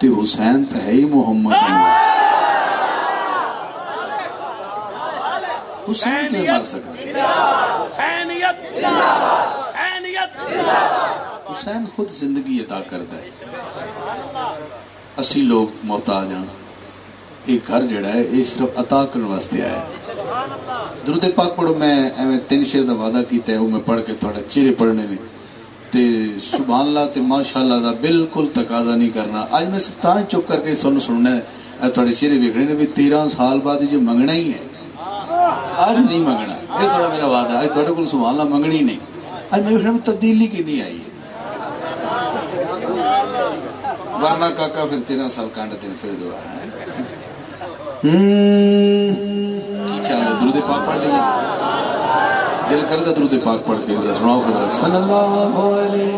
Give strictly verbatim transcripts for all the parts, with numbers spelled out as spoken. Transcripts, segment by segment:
تے حسین تے ہے ہی محمد حسین کیوں مر سکتا حسین خود زندگی عطا کرتا ہے اسی لوگ محتاج ہیں ایک گھر جڑا ہے یہ صرف عطا کرنے واسطے آیا ہے درود پاک پڑھو میں ایویں تین شعر دا وعدہ کیتا ہے وہ میں پڑھ کے تھوڑا چہرے پڑھنے نے تے سبحان اللہ تے ماشاءاللہ دا بالکل تقاضا نہیں کرنا آج میں سب تاں چپ کر کے سنو سننا ہے تھوڑے چہرے ویکھنے نے بھی تیرہ سال بعد جو منگنا ہی ہے آج نہیں منگنا یہ تھوڑا میرا وعدہ ہے تھوڑے کو سبحان اللہ منگنی نہیں آج میں ویکھنا میں تبدیلی کی نہیں آئی ہے ورنہ کاکا پھر تیرہ سال کانڈ دن پھر دعا ہے کی خیال ہے درود پاک پڑھ لیا دل کردہ درود پاک پڑھ کے سناؤ خبر صلی اللہ علیہ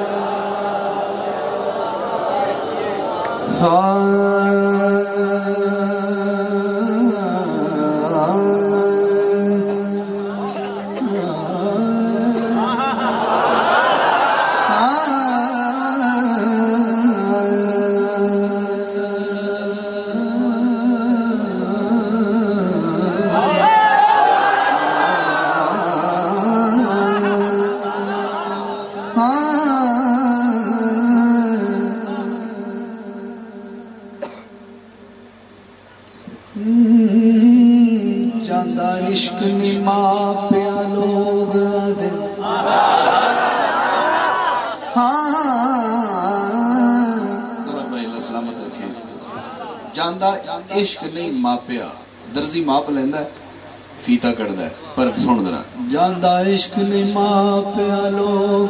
عشق نہیں ماپیا درزی ماپ لیندہ ہے فیتا کردہ ہے پر سن درہ جاندہ عشق نہیں ماپیا لوگ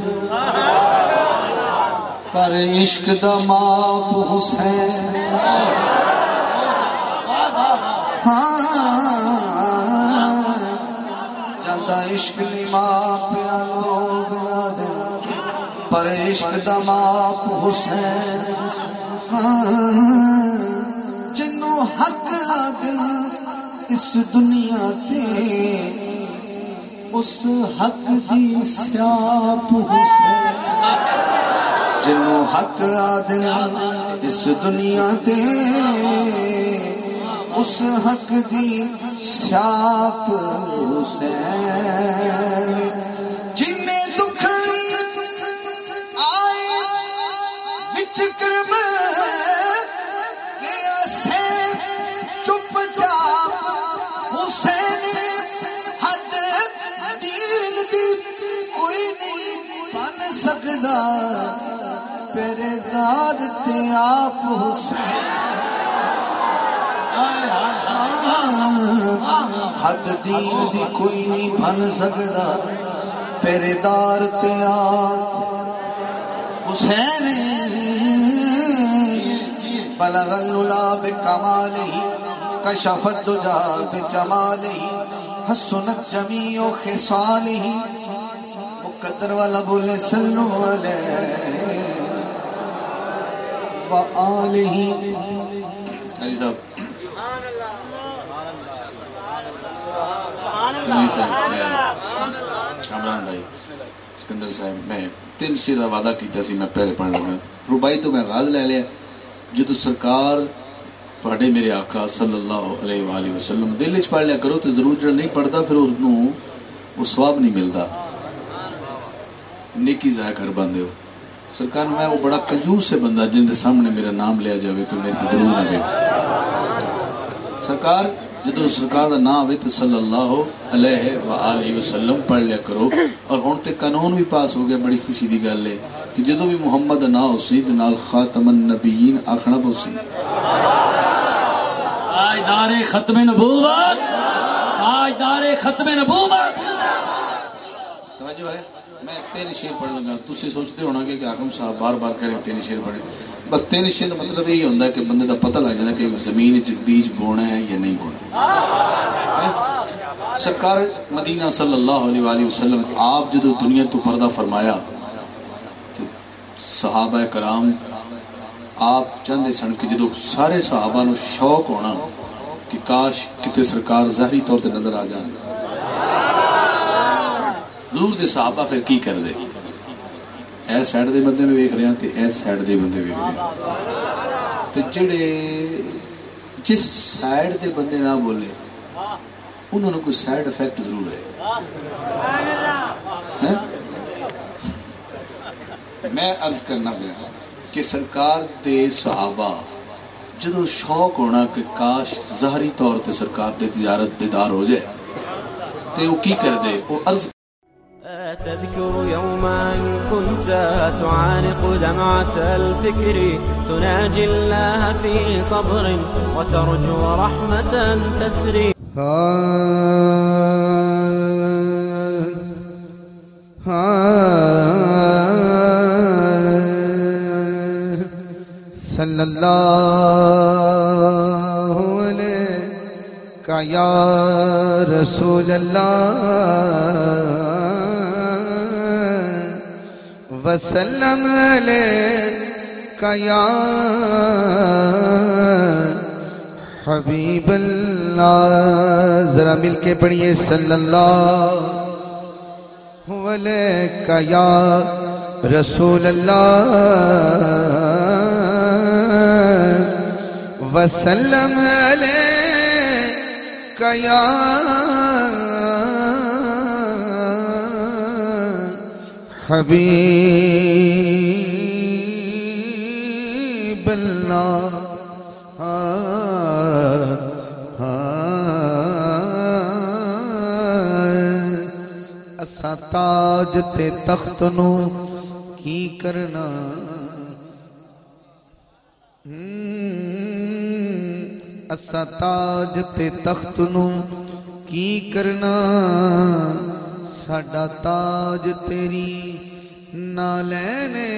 پر عشق دا ماپ حسین جاندہ عشق نہیں ماپیا لوگ پر عشق دا ماپ حسین جنوں حق دل اس دنیا تے اس حق دی سیاپ حسین جنوں حق دل اس دنیا تے اس حق دی سیاپ حسین جنہیں دکھ آئے وچ کرم پیرے دار تے آپ حسین حد دین دی کوئی نہیں بن سکدا پیرے دار تے آپ حسین بلغ العلا بکمالہ کشف الدجا بجمالہ حسنت جمیع خصالہ قدر والا بولے صلو علیہ وآلہ علی صاحب تنوی صاحب میں کامران بھائی سکندر صاحب میں تین شیر وعدہ کیتا سی میں پہلے پڑھ لگا ربائی تو میں غاز لے لیا جو تو سرکار پڑھے میرے آقا صلی اللہ علیہ وآلہ وسلم دل اچ پڑھ لیا کرو تو ضرور جو نہیں پڑھتا پھر اس نو وہ ثواب نہیں ملتا نیکی ضائع کر بندے ہو سرکار میں وہ بڑا کنجوس سے بندہ جن دے سامنے میرا نام لیا جاوے تو میری ضرور نہ بیچ سرکار جدو سرکار دا نام آوے تو صلی اللہ علیہ وآلہ وسلم پڑھ لیا کرو اور ہون تے قانون بھی پاس ہو گیا بڑی خوشی دی گل ہے کہ جدو بھی محمد نا حسین نال خاتم النبیین آخنا بوسی تاجدار ختم نبوت تاجدار ختم نبوت توجہ ہے میں تین شیر پڑھ لگا تسی سوچتے ہونا کہ حاکم صاحب بار بار کہہ رہے تین شیر پڑھیں بس تین شیر مطلب یہی ہوتا ہے کہ بندے دا پتہ لگ جاتا ہے کہ زمین بیج بونا ہے یا نہیں بونا سرکار مدینہ صلی اللہ علیہ وآلہ وسلم آپ جدو دنیا تو پردہ فرمایا تو صحابہ کرام آپ چاہتے سن کہ جدو سارے صحابہ نو شوق ہونا کہ کاش کتے سرکار ظاہری طور تے نظر آ جائیں حضور دے صحابہ پھر کی کر دے اے سائڈ دے بندے میں ویکھ رہے ہیں تے اے سائڈ دے بندے ویکھ رہے ہیں تے جڑے جس سائڈ دے بندے نہ بولے انہوں نے کوئی سائڈ افیکٹ ضرور ہے. میں عرض کرنا پیا کہ سرکار دے صحابہ جدو شوق ہونا کہ کاش ظاہری طور تے سرکار دے تجارت دیدار ہو جائے تے وہ کی کر دے وہ عرض تذكر يوما كنت تعانق دمعة الفكر تناجي الله في صبر وترجو رحمة تسري صلی اللہ علیہ یا رسول اللہ وسلم علیہ یا حبیب اللہ. ذرا مل کے پڑھیے صلی اللہ علیہ یا رسول اللہ وسلم علیہ یا حبیب اللہ. اساں تاج تے تخت نو کی کرنا اساں تاج تے تخت نو کی کرنا ساڈا تاج تیری نہ لینے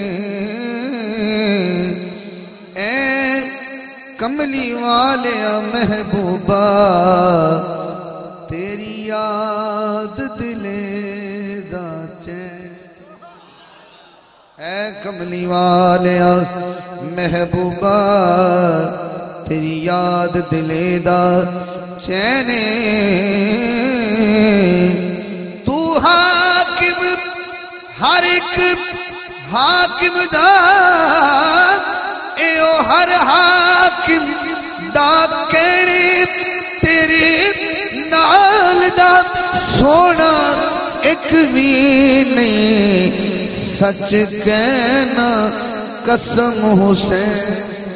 اے کملی والے محبوبہ تیری یاد دلے دا چین اے کملی والے محبوبہ تیری یاد دلے دا چین تو حاکم ہر ایک حاکم دا اے او ہر حاکم دا کہنے تیرے نال دا سونا ایک بھی نہیں سچ کہنا قسم حسین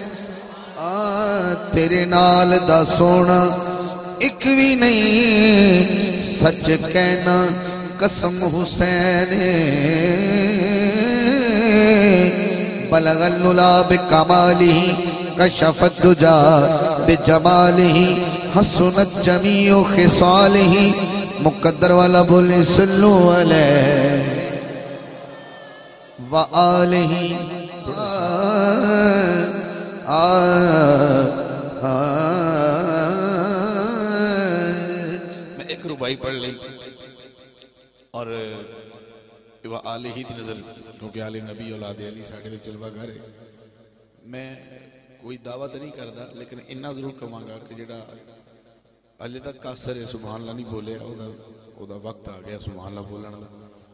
تیرے نال دا سونا ایک بھی نہیں سچ کہنا قسم حسین بلغ العلا بکمالہ کشف الدجا بجمالہ حسنت جمیع خصالہ. مقدر والا بولے صلو علیہ وآلہ میں ایک ربائی پڑھ لیں اور آلہ ہی تھی نظر کیونکہ آل نبی اولاد علی ساڑھے جلوہ گھر ہے. میں کوئی دعوت نہیں کردا لیکن انہا ضرور کہوں گا کہ جڑا علی تک کاسر ہے سبحان اللہ نہیں بولے او دا, او دا وقت آ گیا سبحان اللہ بولنا دا.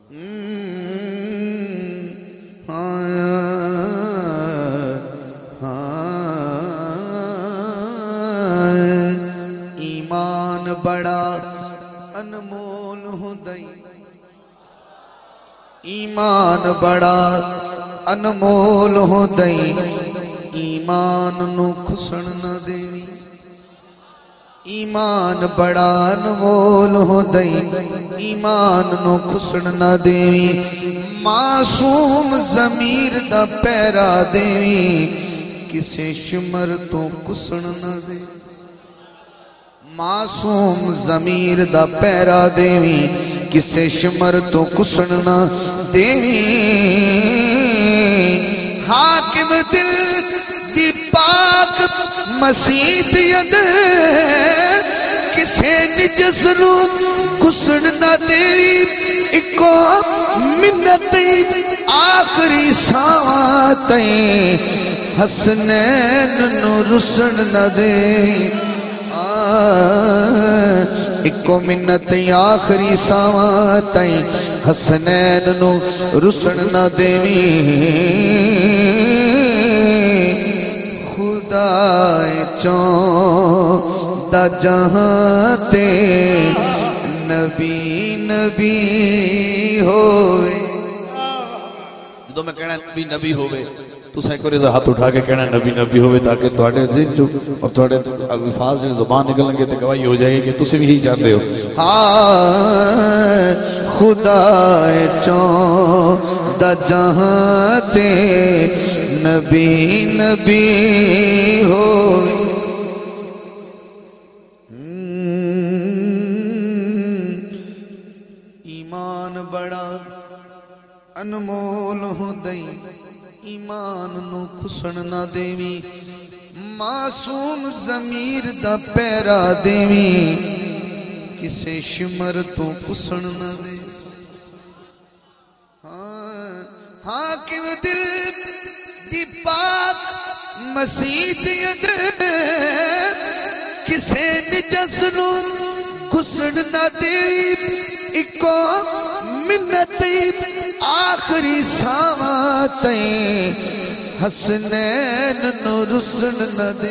ایمان بڑا انمول ہندائی ایمان بڑا انمول ہندائی ایمان نو کھسن نہ دیوی ایمان بڑا انمول ہندائی ایمان نو کھسن نہ دیوی معصوم ضمیر دا پیرا دیوی کسے شمر تو کسن نہ دیوی معصوم ضمیر دا پیرا دیوی کسے شمر تو کسن نہ دیوی حاکم دل دی پاک مسیح ید کسے نجس نو کسن نہ دیوی اکو منتی آخری ساتیں حسنین نو رسن نہ دیوی اکو منتی آخری ساتیں حسنین نو رسن نہ دیویں خدا چون دا جہاں تے نبی نبی ہوئے جدو میں کہنا نبی نبی ہوئے تو سائے کو رضا ہاتھ اٹھا کے کہنا نبی نبی ہوئے تاکہ تھوڑے ذہن جو اور تھوڑے الفاظ جو زبان نکلیں گے تو گواہی ہو جائے گی کہ تسی بھی ہی جانتے ہو ہاں خدا چون دا جہاں تے نبی نبی ہوئے ایمان بڑا انمول ہو دئی ایمان نو کھسن نہ دیویں معصوم ضمیر دا پیرا دیویں کسے شمر تو کسن نہ دے ہاں حاکم دل دی پاک مسیح دے کسے نجس نو کسن نہ دیویں اکو منت آخری ساماتیں حسنین نو رسن نہ دے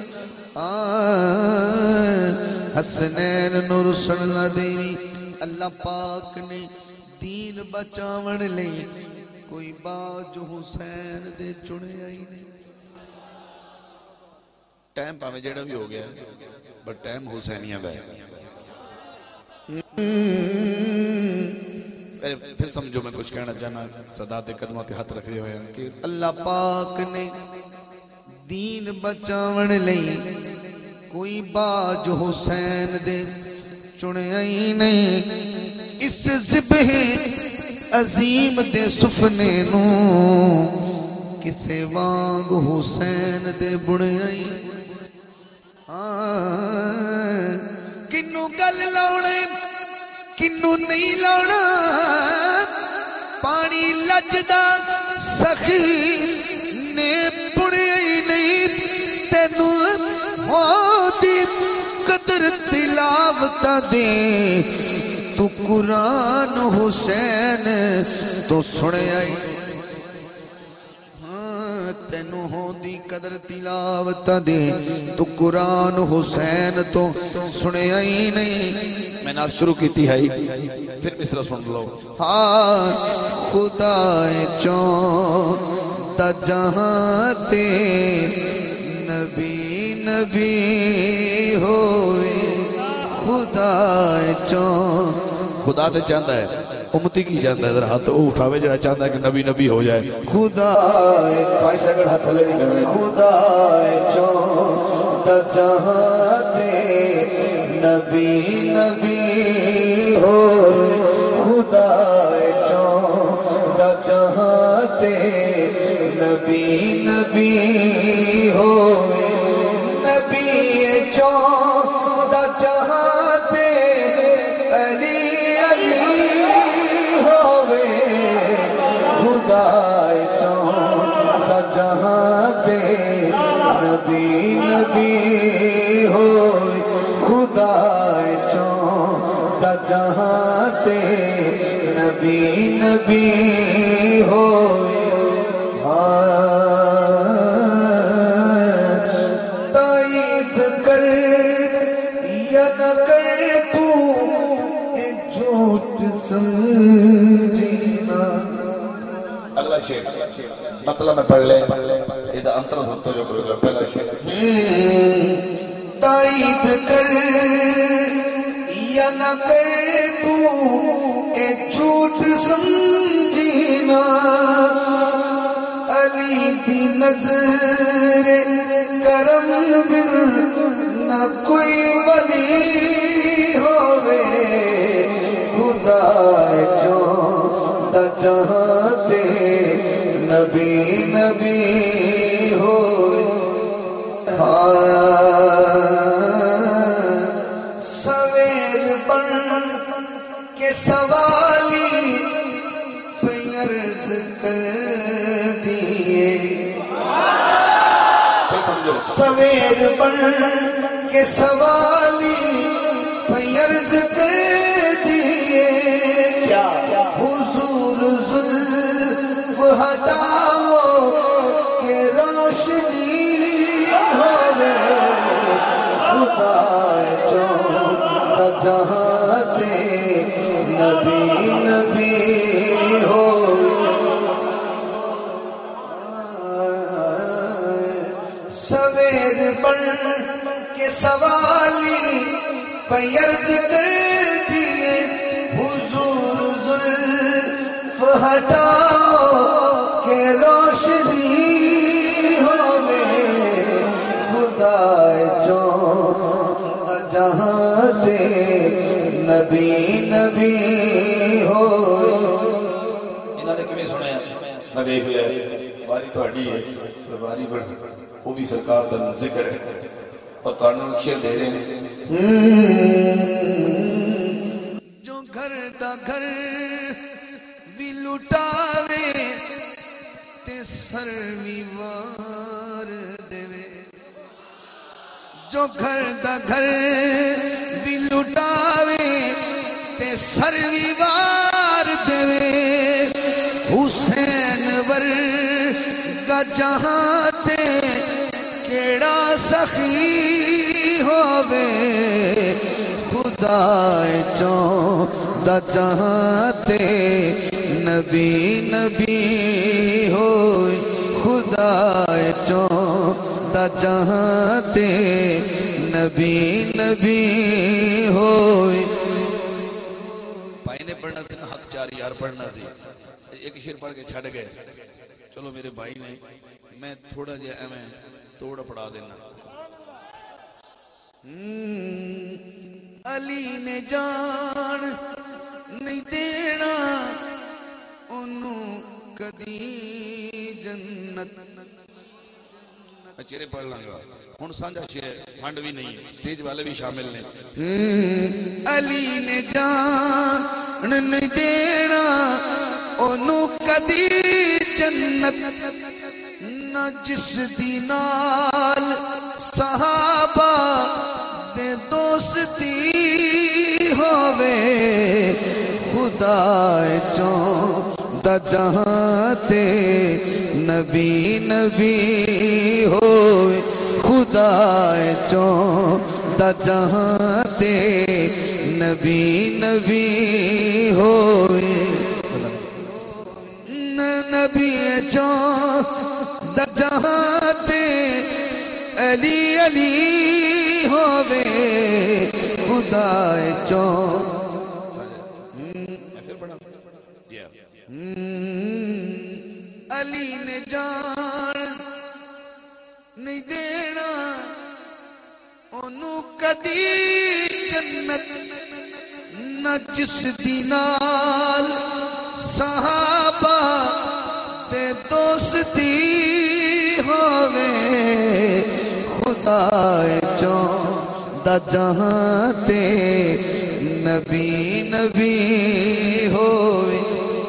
حسنین نو رسن نہ دے اللہ پاک نے دین بچاون لے کوئی باج حسین دے چنے آئی نہیں ٹائم پاویں جیڑا بھی ہو گیا بٹ ٹائم حسینیہ دا ہے پھر سمجھو میں کچھ کہنا چاہنا صدات قدمات ہاتھ رکھ رہے ہوئے ہیں کہ اللہ پاک نے دین بچاون لئی کوئی باج حسین دے چنے آئی نہیں اس ذبح عظیم دے سفنے نو کسے وانگ حسین دے بڑے آئی کنو گل لاؤنے کنو نہیں لاؤنا پانی لجدہ سخی نے بڑے ہی نہیں تینو ہو دی قدر تلاوتا دے تو قرآن حسین تو سنے آئی تینو ہو دی قدر تلاوتا دے تو قرآن حسین تو سنے آئی نہیں میں نے آپ شروع کی تھی ہے پھر مصرہ سن لو ہاں خدا چون دا جہاں تے نبی نبی ہوئے خدا چون خدا تے چاہتا ہے امتی کی چاہتا ہے ذرا ہاتھ اٹھاوے جڑا چاہتا ہے کہ نبی نبی ہو جائے خدا بھائی سکڑ ہاتھ لے نہیں کرنے خدا چون دا جہاں تے نبی نبی ہوئے خدا چون دا جہاں تے نبی نبی ہوئے نبی چون دا جہاں تے علی علی ہوئے خدا چون دا جہاں تے نبی نبی ہوئے خدا چون دا جہاں تے نبی نبی ہوئے تائید کر یا نہ کر تو اے جھوٹ سمجھینا اگلا شیر مطلب میں پڑھ لے ایدہ انتر سنتو جو کرو پہلا شیر تائید کر یا نہ کر تو اے جھوٹ سمجھینا علی دی نظر کرم بن نہ کوئی ولی ہوئے خدا چون دا جہاں تے نبی نبی ہوئے سویر بن کے سوالی پیرز کر دیئے سویر بن کے سوالی پیرز کر دیئے کیا روشنی ہووے خدا چوندا جہاں تے نبی نبی ہووے سویر بن کے سوالی پیرز کر دیے حضور زلف ہٹاؤ کہ روشنی ہووے خدا چوندا جہاں تے نبی نبی ہووے انہاں نے کیویں سنایا میں ویکھ لیا باری تہاڈی ہے باری بڑھ وہ بھی سرکار دا ذکر ہے اور تانوں نقشے دے رہے ہیں جو گھر دا گھر بھی لٹاوے تے سر بھی وار دیوے جو گھر دا گھر بھی لٹاوے تے سر بھی وار دیوے حسین ورگا جہاں تے کیڑا سخی ہووے خدا چوندا جہاں تے نبی نبی ہوئے خدا چوندا جہاں تے نبی نبی ہوئے بھائی نے پڑھنا سی نا حق چار یار پڑھنا سی ایک شیر پڑھ کے چھڑ گئے چلو میرے بھائی نے میں تھوڑا جا ایویں توڑ پڑا دینا علی نے جان نہیں دینا انہوں کدی جنت چہرے پڑھ لوں گا ہن سانجا شیر فنڈ بھی نہیں ہے سٹیج والے بھی شامل نے علی نے جان نہیں دینا انہوں کدی جنت نہ جس دی نال صحابہ دے دوستی ہووے خدا چوندا جہاں تے نبی نبی ہووے خدا چوندا جہاں تے نبی نبی ہووے نبی چوندا جہاں تے علی علی ہووے خدا چوندا علی نے جان نہیں دینا انہوں کدی جنت نہ جس دی نال صحابہ دے دوستی ہووے خدا چوندا جہاں تے نبی نبی ہووے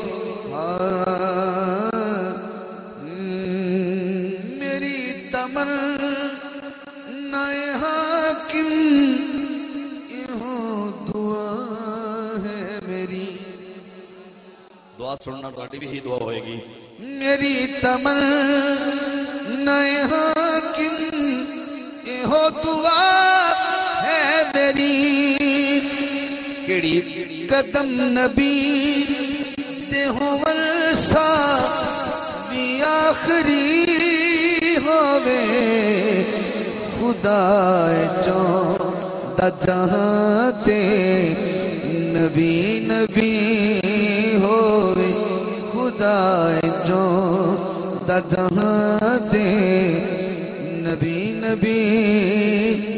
میری تمنا حاکم یہاں دعا ہے میری دعا سننا تہاڈی بھی ہی دعا ہوئے گی میری تمنا حاکم یہاں دعا ہے میری کیڑی قدم نبی دے ہون سا بھی آخری ہووے خدا چوندا جہاں تے نبی نبی ہووے خدا چوندا جہاں تے نبی نبی